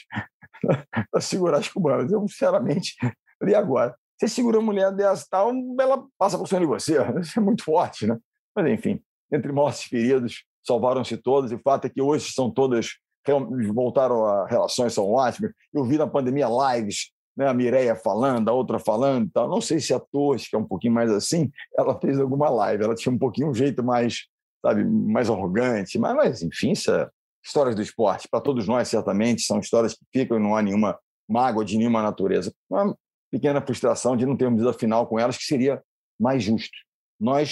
Para segurar as cubanas. Eu, sinceramente, e agora? Você segura uma mulher dessa tal, ela passa por cima de você. Isso é muito forte, né? Mas, enfim, entre mortos e feridos, salvaram-se todas. E o fato é que hoje são todas voltaram a relações são ótimas. Eu vi na pandemia lives, né, a Mireia falando, a outra falando, tal. Não sei se a Tosh, que é um pouquinho mais assim, ela fez alguma live, ela tinha um pouquinho um jeito mais, sabe, mais arrogante, mas, mas enfim, isso é histórias do esporte, para todos nós certamente, são histórias que ficam e não há nenhuma mágoa de nenhuma natureza. Uma pequena frustração de não termos ido à final com elas, que seria mais justo. Nós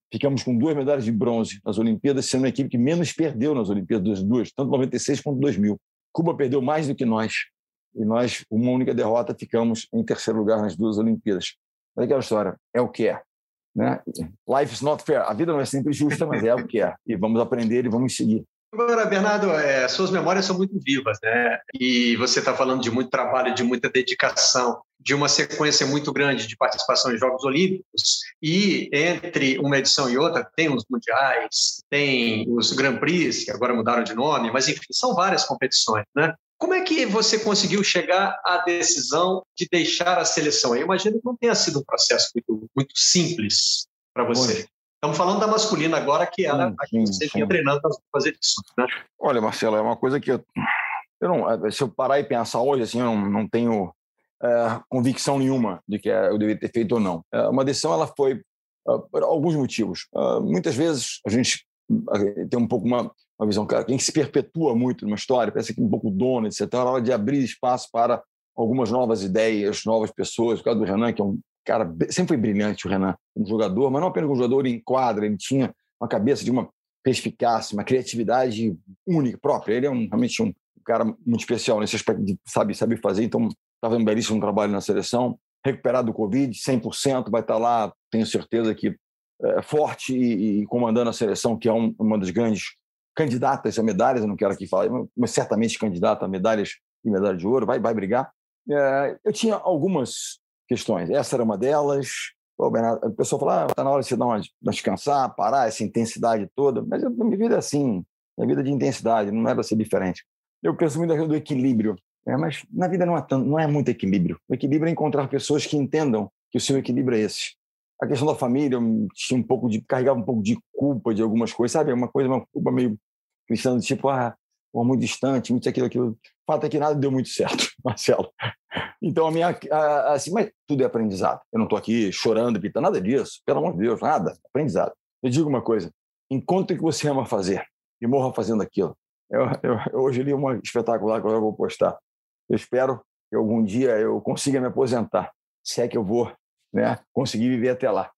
ficamos com duas medalhas de bronze nas Olimpíadas, sendo a equipe que menos perdeu nas Olimpíadas das duas, tanto noventa e seis quanto dois mil. Cuba perdeu mais do que nós, e nós, uma única derrota, ficamos em terceiro lugar nas duas Olimpíadas. Mas aquela história, é o que é. Né? Life is not fair. A vida não é sempre justa, mas é o que é. E vamos aprender e vamos seguir. Agora, Bernardo, é, suas memórias são muito vivas, né? E você está falando de muito trabalho, de muita dedicação, de uma sequência muito grande de participação em Jogos Olímpicos. E entre uma edição e outra, tem os mundiais, tem os Grand Prix, que agora mudaram de nome, mas enfim, são várias competições, né? Como é que você conseguiu chegar à decisão de deixar a seleção? Eu imagino que não tenha sido um processo muito, muito simples para você. Bom, estamos falando da masculina agora, que era sim, a que você vinha treinando para fazer isso, né? Olha, Marcelo, é uma coisa que eu, eu não, se eu parar e pensar hoje, assim, eu não, não tenho é, convicção nenhuma de que eu deveria ter feito ou não. É, uma decisão, ela foi é, por alguns motivos. É, muitas vezes a gente tem um pouco uma, uma visão, cara, quem se perpetua muito numa história, parece que um pouco dono, etcétera. É hora de abrir espaço para algumas novas ideias, novas pessoas. O caso do Renan, que é um cara, sempre foi brilhante o Renan, um jogador, mas não apenas um jogador em quadra, ele tinha uma cabeça de uma perspicácia, uma criatividade única, própria. Ele é um, realmente um cara muito especial nesse aspecto de saber, saber fazer, então estava um belíssimo trabalho na seleção, recuperado do Covid, cem por cento, vai estar lá, tenho certeza que é, forte e, e comandando a seleção, que é um, uma das grandes candidatas a medalhas, eu não quero aqui falar, mas certamente candidata a medalhas e medalha de ouro, vai, vai brigar. É, eu tinha algumas questões, essa era uma delas. Pô, Bernardo, a pessoa fala, está ah, na hora de você dar uma, descansar, parar essa intensidade toda, mas a minha vida é assim, minha vida é de intensidade, não era ser diferente. Eu penso muito naquilo do equilíbrio, né? Mas na vida não é, tanto, não é muito equilíbrio. O equilíbrio é encontrar pessoas que entendam que o seu equilíbrio é esse. A questão da família, eu tinha um pouco de, carregava um pouco de culpa de algumas coisas, sabe? Uma coisa, uma culpa meio cristã, do tipo, ah, muito distante, muito aquilo, aquilo. O fato é que nada deu muito certo, Marcelo. Então, a minha, a, assim, mas tudo é aprendizado. Eu não estou aqui chorando, pitando, nada disso, pelo amor de Deus, nada, aprendizado. Eu digo uma coisa, encontre o que você ama fazer e morra fazendo aquilo. Eu, eu, eu hoje li um espetacular que eu vou postar. Eu espero que algum dia eu consiga me aposentar, se é que eu vou, né, conseguir viver até lá.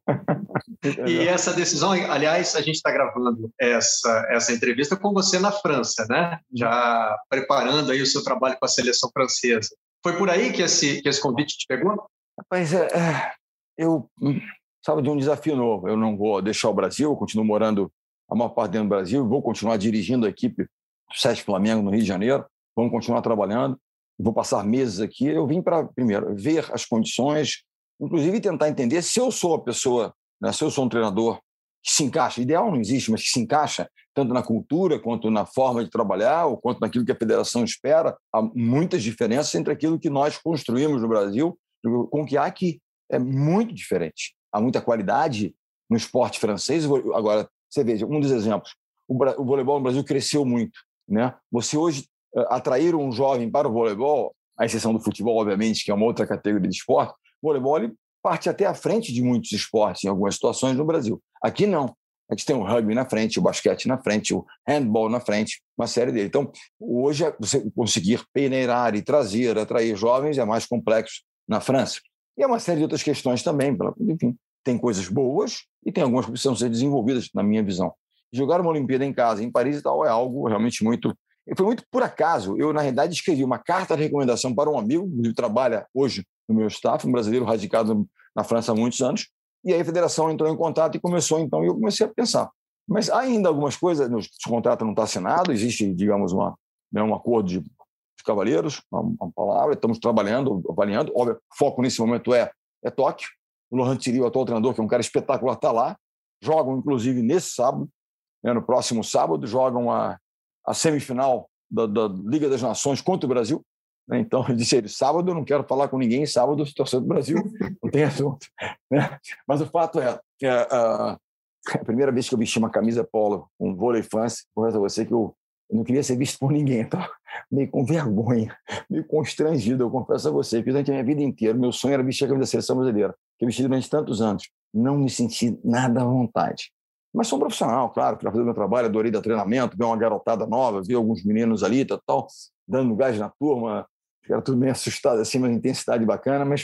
E essa decisão, aliás, a gente está gravando essa, essa entrevista com você na França, né? Já preparando aí o seu trabalho com a seleção francesa. Foi por aí que esse, que esse convite te pegou? Rapaz, é, é, eu sabe de um desafio novo. Eu não vou deixar o Brasil, eu continuo morando a maior parte dentro do Brasil, vou continuar dirigindo a equipe do Sete Flamengo no Rio de Janeiro, vamos continuar trabalhando, vou passar meses aqui. Eu vim para, primeiro, ver as condições, inclusive tentar entender se eu sou a pessoa, né, se eu sou um treinador que se encaixa, ideal não existe, mas que se encaixa tanto na cultura, quanto na forma de trabalhar, ou quanto naquilo que a federação espera. Há muitas diferenças entre aquilo que nós construímos no Brasil com o que há aqui. É muito diferente. Há muita qualidade no esporte francês. Agora, você veja, um dos exemplos, o voleibol no Brasil cresceu muito, né? Você hoje atrair um jovem para o voleibol, à exceção do futebol, obviamente, que é uma outra categoria de esporte, o voleibol ele parte até à frente de muitos esportes em algumas situações no Brasil. Aqui não. A gente tem o rugby na frente, o basquete na frente, o handball na frente, uma série dele. Então, hoje, você conseguir peneirar e trazer, atrair jovens é mais complexo na França. E é uma série de outras questões também. Enfim, tem coisas boas e tem algumas que precisam ser desenvolvidas, na minha visão. Jogar uma Olimpíada em casa, em Paris e tal, é algo realmente muito... Foi muito por acaso. Eu, na realidade, escrevi uma carta de recomendação para um amigo que trabalha hoje no meu staff, um brasileiro radicado na França há muitos anos, e aí a federação entrou em contato e começou, então, e eu comecei a pensar. Mas há ainda algumas coisas, o contrato não está assinado, existe, digamos, uma, né, um acordo de, de cavalheiros, uma, uma palavra, estamos trabalhando, avaliando, óbvio, o foco nesse momento é, é Tóquio. O Laurent Thierry, o atual treinador, que é um cara espetacular, está lá, jogam, inclusive, nesse sábado, né, no próximo sábado, jogam a, a semifinal da, da Liga das Nações contra o Brasil. Então, eu disse a ele, sábado eu não quero falar com ninguém, sábado eu estou torcendo do Brasil, não tem assunto. Né? Mas o fato é que a, a, a primeira vez que eu vesti uma camisa polo, um vôlei France, confesso a você que eu, eu não queria ser visto por ninguém, estava meio com vergonha, meio constrangido, eu confesso a você, que durante a minha vida inteira, meu sonho era vestir a camisa da seleção brasileira, que eu vesti durante tantos anos, não me senti nada à vontade. Mas sou um profissional, claro, para fazer o meu trabalho, adorei dar treinamento, ver uma garotada nova, ver alguns meninos ali, tal, tal dando gás na turma, era tudo meio assustado, assim, uma intensidade bacana, mas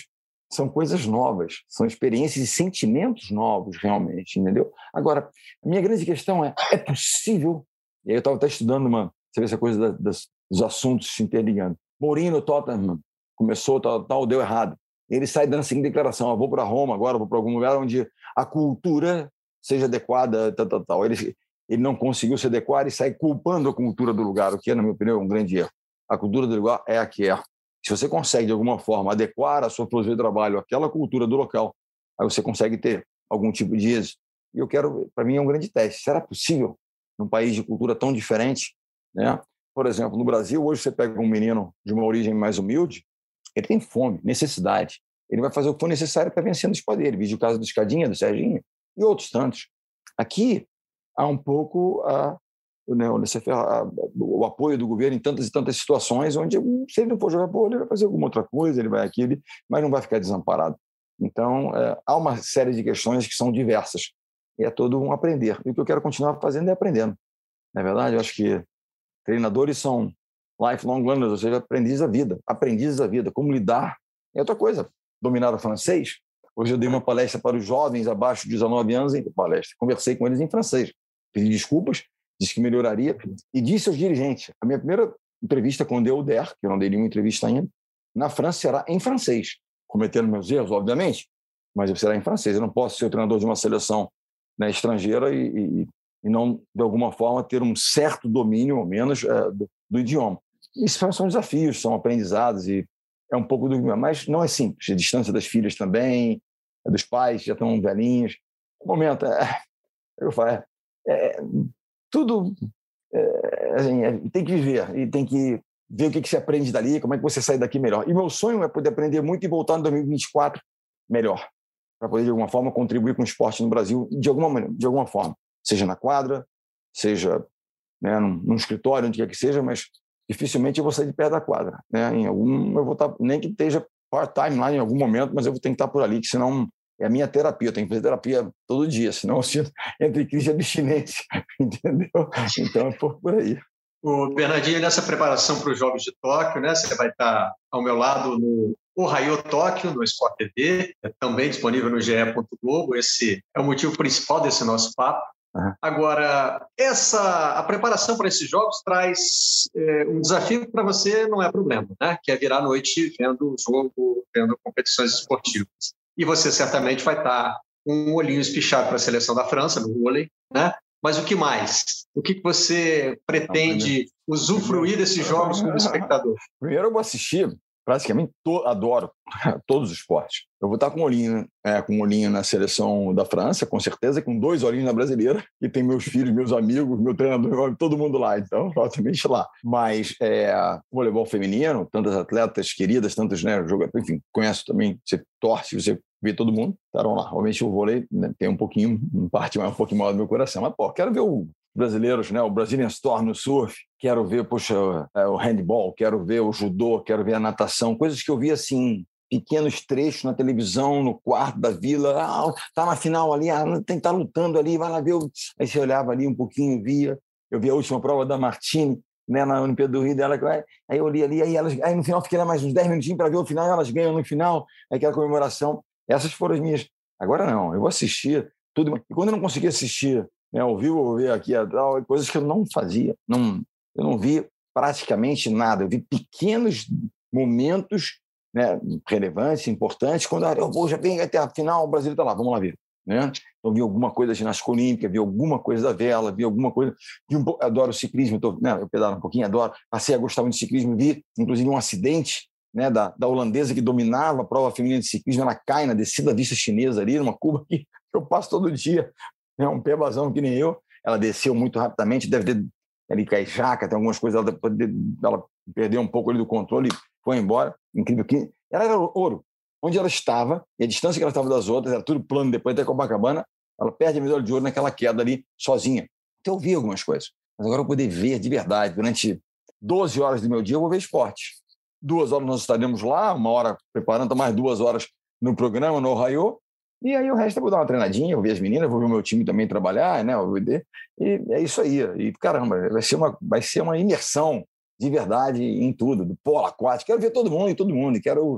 são coisas novas, são experiências e sentimentos novos, realmente, entendeu? Agora, a minha grande questão é, é possível? E aí eu estava até estudando uma, você vê essa coisa da, das, dos assuntos se interligando. Mourinho no Tottenham começou, tal, tal, deu errado. Ele sai dando a seguinte declaração, ah, vou para Roma agora, vou para algum lugar onde a cultura seja adequada, tal, tal, tal. Ele, ele não conseguiu se adequar e sai culpando a cultura do lugar, o que é, na minha opinião, um grande erro. A cultura do lugar é a que é. Se você consegue, de alguma forma, adequar a sua filosofia de trabalho àquela cultura do local, aí você consegue ter algum tipo de êxito. E eu quero, para mim, é um grande teste. Será possível, num país de cultura tão diferente, né? Por exemplo, no Brasil, hoje você pega um menino de uma origem mais humilde, ele tem fome, necessidade. Ele vai fazer o que for necessário para vencer no esporte dele. Vídeo o caso do Escadinha, do Serginho e outros tantos. Aqui há um pouco a, né, o apoio do governo em tantas e tantas situações onde, se ele não for jogar bola, ele vai fazer alguma outra coisa, ele vai aqui, ele, mas não vai ficar desamparado. Então, é, há uma série de questões que são diversas. E é todo um aprender. E o que eu quero continuar fazendo é aprendendo. Na verdade, eu acho que treinadores são lifelong learners, ou seja, aprendizes da vida. Aprendizes da vida. Como lidar. É outra coisa. Dominar o francês. Hoje eu dei uma palestra para os jovens abaixo de dezenove anos em palestra. Conversei com eles em francês. Pedi desculpas, disse que melhoraria e disse aos dirigentes. A minha primeira entrevista quando eu der, que eu não dei nenhuma entrevista ainda, na França será em francês. Cometendo meus erros, obviamente, mas será em francês. Eu não posso ser o treinador de uma seleção, né, estrangeira e, e, e não, de alguma forma, ter um certo domínio, ou menos, é, do, do idioma. Isso são desafios, são aprendizados e é um pouco do... Mas não é simples. A distância das filhas também, dos pais, já estão velhinhos. No momento, é, eu falo, é, é, tudo é, assim, é, tem que viver e tem que ver o que, que você aprende dali, como é que você sai daqui melhor. E meu sonho é poder aprender muito e voltar em dois mil e vinte e quatro melhor, para poder, de alguma forma, contribuir com o esporte no Brasil, de alguma maneira, de alguma forma. Seja na quadra, seja, né, num, num escritório, onde quer que seja, mas dificilmente eu vou sair de perto da quadra. Né? Em algum, eu vou estar, nem que esteja part-time lá em algum momento, mas eu vou ter que estar por ali, que senão é a minha terapia. Eu tenho que fazer terapia todo dia, senão eu sinto entre crise e abstinência, entendeu? Então é por, por aí. O Bernardinho, nessa preparação para os Jogos de Tóquio, né, você vai estar ao meu lado no Ohio Tóquio, no Sport T V, é também disponível no G E ponto globo. Esse é o motivo principal desse nosso papo. Uhum. Agora, essa, a preparação para esses jogos traz é, um desafio para você, não é problema, né? Que é virar a noite vendo o jogo, vendo competições esportivas. E você certamente vai estar com um olhinho espichado para a seleção da França, no vôlei, né? Mas o que mais? O que você pretende não, usufruir desses jogos como espectador? Primeiro eu vou assistir, praticamente to, adoro todos os esportes. Eu vou estar com um olhinho, é, com um olhinho na seleção da França, com certeza, com dois olhinhos na brasileira, e tem meus filhos, meus amigos, meu treinador, todo mundo lá, então, obviamente lá. Mas é, voleibol feminino, tantas atletas queridas, tantos, né, jogadores, enfim, conheço também, você torce, você vê todo mundo, estarão lá. Obviamente o vôlei, né, tem um pouquinho, um parte um pouquinho maior do meu coração, mas, pô, quero ver o brasileiros, né, o Brazilian Storm no surf, quero ver, poxa, o handball, quero ver o judô, quero ver a natação, coisas que eu vi assim, pequenos trechos na televisão, no quarto da vila, ah, tá na final ali, ah, tem que estar lutando ali, vai lá ver. O... Aí você olhava ali um pouquinho, via, eu vi a última prova da Martini, né, na Olimpíada do Rio dela, aí eu olhei ali, aí, elas, aí no final fiquei lá mais uns dez minutinhos para ver o final, elas ganham no final, aquela comemoração. Essas foram as minhas. Agora não, eu vou assistir tudo. E quando eu não conseguia assistir, né, ao vivo, eu vou ver aqui coisas que eu não fazia, não, eu não vi praticamente nada, eu vi pequenos momentos, né, relevantes, importantes, quando ah, eu vou, já vem até a final, o Brasil está lá, vamos lá ver. Né? Então, vi alguma coisa de ginástica olímpica, vi alguma coisa da vela, vi alguma coisa, vi um pouco, adoro ciclismo, tô, né, eu pedalo um pouquinho, adoro, passei a gostar muito de ciclismo, vi inclusive um acidente, né, da, da holandesa que dominava a prova feminina de ciclismo, ela cai na descida da vista chinesa ali, numa curva que eu passo todo dia, né, um pebazão que nem eu, ela desceu muito rapidamente, deve ter ali caijaca, tem algumas coisas, ela, ela perdeu um pouco ali do controle e foi embora, incrível que ela era ouro, onde ela estava, e a distância que ela estava das outras, era tudo plano, depois até Copacabana, ela perde a medalha de ouro naquela queda ali, sozinha. Então eu vi algumas coisas, mas agora eu vou poder ver de verdade, durante doze horas do meu dia eu vou ver esporte. Duas horas nós estaremos lá, uma hora preparando, mais duas horas no programa, no Ohio, e aí o resto eu vou dar uma treinadinha, vou ver as meninas, vou ver o meu time também trabalhar, né, e é isso aí. E caramba, vai ser uma, vai ser uma imersão de verdade em tudo, do polo aquático. Quero ver todo mundo e todo mundo, e quero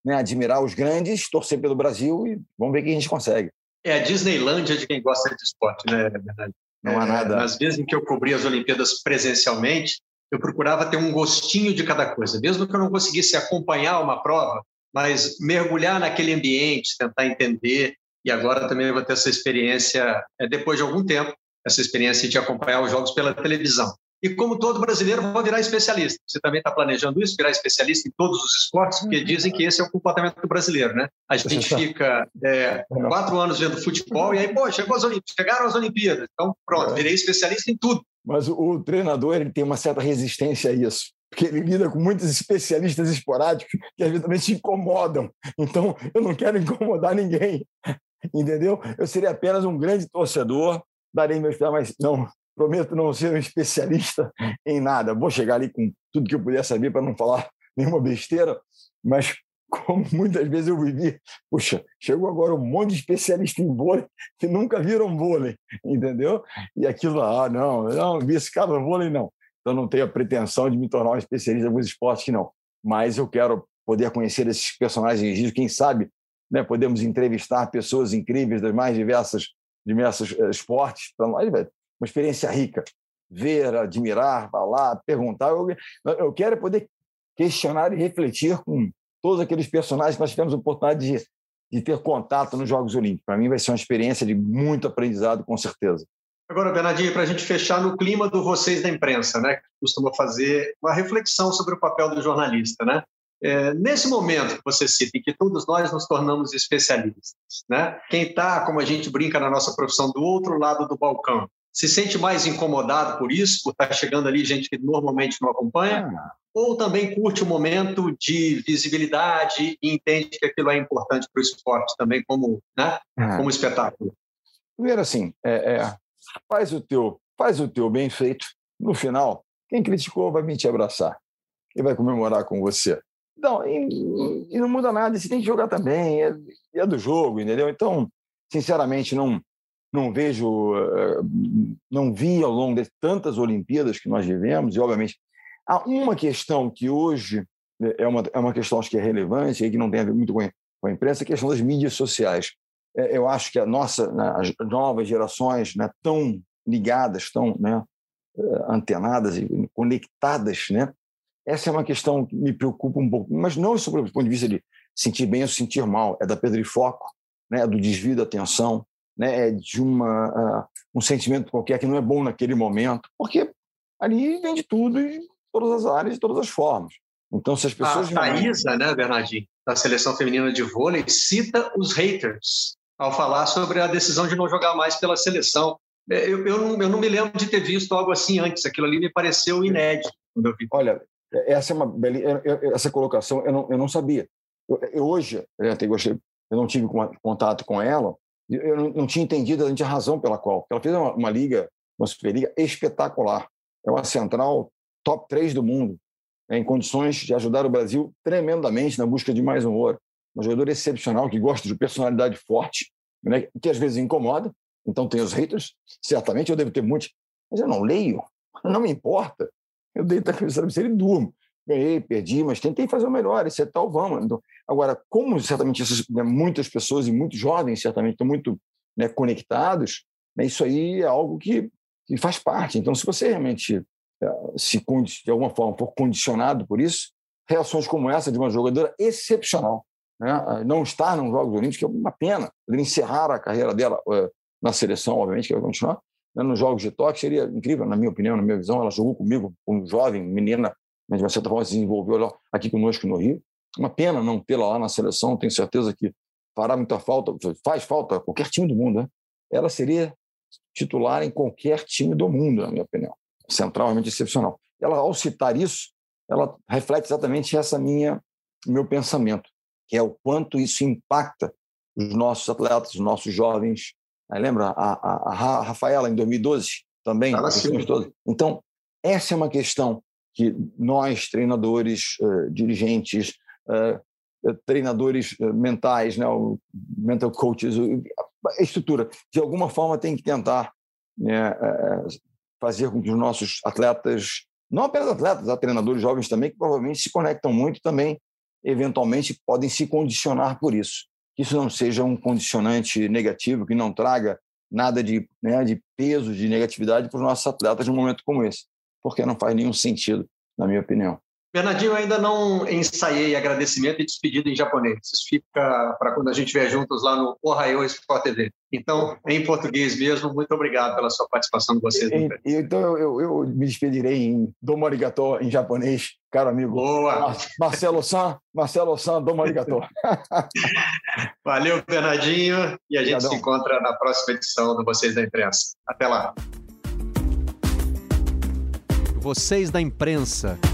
né, admirar os grandes, torcer pelo Brasil e vamos ver o que a gente consegue. É a Disneylândia de quem gosta de esporte, né, Bernardo? Não há nada. É, nas vezes em que eu cobri as Olimpíadas presencialmente, eu procurava ter um gostinho de cada coisa, mesmo que eu não conseguisse acompanhar uma prova, mas mergulhar naquele ambiente, tentar entender. E agora também eu vou ter essa experiência, depois de algum tempo, essa experiência de acompanhar os jogos pela televisão. E como todo brasileiro, vou virar especialista. Você também está planejando isso, virar especialista em todos os esportes? Porque dizem que esse é o comportamento do brasileiro, né? A gente fica é, quatro anos vendo futebol e aí, pô, chegou as Olimpíadas, chegaram as Olimpíadas. Então, pronto, virei especialista em tudo. Mas o, o treinador ele tem uma certa resistência a isso, porque ele lida com muitos especialistas esporádicos que às vezes também se incomodam. Então, eu não quero incomodar ninguém, entendeu? Eu seria apenas um grande torcedor, darei meus pés, mas não, prometo não ser um especialista em nada. Vou chegar ali com tudo que eu puder saber para não falar nenhuma besteira, mas como muitas vezes eu vivi, puxa, chegou agora um monte de especialista em vôlei que nunca viram vôlei, entendeu? E aquilo, ah, não, não, vi esse cara no vôlei, não. Então não tenho a pretensão de me tornar um especialista em alguns esportes que não. Mas eu quero poder conhecer esses personagens, quem sabe, né, podemos entrevistar pessoas incríveis das mais diversas, diversos uh, esportes, para nós, uma experiência rica. Ver, admirar, falar, perguntar. Eu, eu quero poder questionar e refletir com todos aqueles personagens que nós tivemos a oportunidade de, de ter contato nos Jogos Olímpicos. Para mim vai ser uma experiência de muito aprendizado, com certeza. Agora, Bernardinho, para a gente fechar no clima do Vocês da Imprensa, né, que costuma fazer uma reflexão sobre o papel do jornalista, né? É, nesse momento que você cita, em que todos nós nos tornamos especialistas, né? Quem está, como a gente brinca na nossa profissão, do outro lado do balcão, se sente mais incomodado por isso, por estar chegando ali gente que normalmente não acompanha, ah. ou também curte o momento de visibilidade e entende que aquilo é importante para o esporte também como, né, ah. como espetáculo? Primeiro assim, é, é, faz, o teu, faz o teu bem feito, no final, quem criticou vai vir te abraçar e vai comemorar com você. Então, e, e não muda nada, você tem que jogar também, é, é do jogo, entendeu? Então, sinceramente, não... Não vejo, não vi ao longo de tantas Olimpíadas que nós vivemos, e obviamente há uma questão que hoje é uma, é uma questão acho que é relevante e que não tem a ver muito com a imprensa, a questão das mídias sociais. Eu acho que a nossa, as novas gerações, né, tão ligadas, tão, né, antenadas e conectadas, né, essa é uma questão que me preocupa um pouco, mas não sobre o ponto de vista de sentir bem ou sentir mal, é da perda de foco, né, do desvio da atenção, né, de uma, uh, um sentimento qualquer que não é bom naquele momento, porque ali vem de tudo, de todas as áreas, de todas as formas. Então, se as pessoas... A Thaísa, né, Bernardinho, da Seleção Feminina de Vôlei, cita os haters ao falar sobre a decisão de não jogar mais pela seleção. Eu, eu, não, eu não me lembro de ter visto algo assim antes, aquilo ali me pareceu inédito quando eu vi. Olha, essa é uma bela, essa colocação eu não, eu não sabia. Eu, eu hoje, eu, até gostei, eu não tive contato com ela, eu não, não tinha entendido a razão pela qual. Ela fez uma, uma liga, uma Superliga espetacular. É uma central top três do mundo, né, em condições de ajudar o Brasil tremendamente na busca de mais um ouro. Uma jogadora excepcional, que gosta de personalidade forte, né, que às vezes incomoda. Então tem os haters, certamente eu devo ter muitos, mas eu não leio, não me importa. Eu deito a cabeça na travesseira e durmo. Ganhei, perdi, mas tentei fazer o melhor, esse é tal, vamos. Então, agora, como certamente essas, né, muitas pessoas e muitos jovens certamente estão muito, né, conectados, né, isso aí é algo que, que faz parte. Então, se você realmente uh, se de alguma forma for condicionado por isso, reações como essa de uma jogadora excepcional, né, não estar nos Jogos Olímpicos, que é uma pena, poder encerrar a carreira dela uh, na seleção, obviamente, que vai continuar, né, nos Jogos de Tóquio, seria incrível, na minha opinião, na minha visão. Ela jogou comigo, como jovem, menina, mas de uma certa forma se desenvolveu aqui conosco no Rio. Uma pena não tê-la lá na seleção, tenho certeza que fará muita falta, faz falta a qualquer time do mundo, né? Ela seria titular em qualquer time do mundo, na minha opinião. Central, realmente excepcional. Ela, ao citar isso, ela reflete exatamente essa minha, meu pensamento, que é o quanto isso impacta os nossos atletas, os nossos jovens. Aí, lembra a, a, a Rafaela, em dois mil e doze, também? Então, essa é uma questão que nós, treinadores, uh, dirigentes, uh, treinadores uh, mentais, né, o mental coaches, a estrutura, de alguma forma tem que tentar, né, uh, fazer com que os nossos atletas, não apenas atletas, há treinadores jovens também que provavelmente se conectam muito também eventualmente podem se condicionar por isso. Que isso não seja um condicionante negativo, que não traga nada de, né, de peso, de negatividade para os nossos atletas num momento como esse, porque não faz nenhum sentido, na minha opinião. Bernardinho, eu ainda não ensaiei agradecimento e despedida em japonês. Isso fica para quando a gente estiver juntos lá no Ohio Sport T V. Então, em português mesmo, muito obrigado pela sua participação com vocês. E, então, eu, eu, eu me despedirei em domo arigato, em japonês, caro amigo. Boa! Marcelo-san, Marcelo-san, domo arigato. Valeu, Bernardinho. E a gente Obrigadão. se encontra na próxima edição do Vocês da Imprensa. Até lá. Vocês da Imprensa.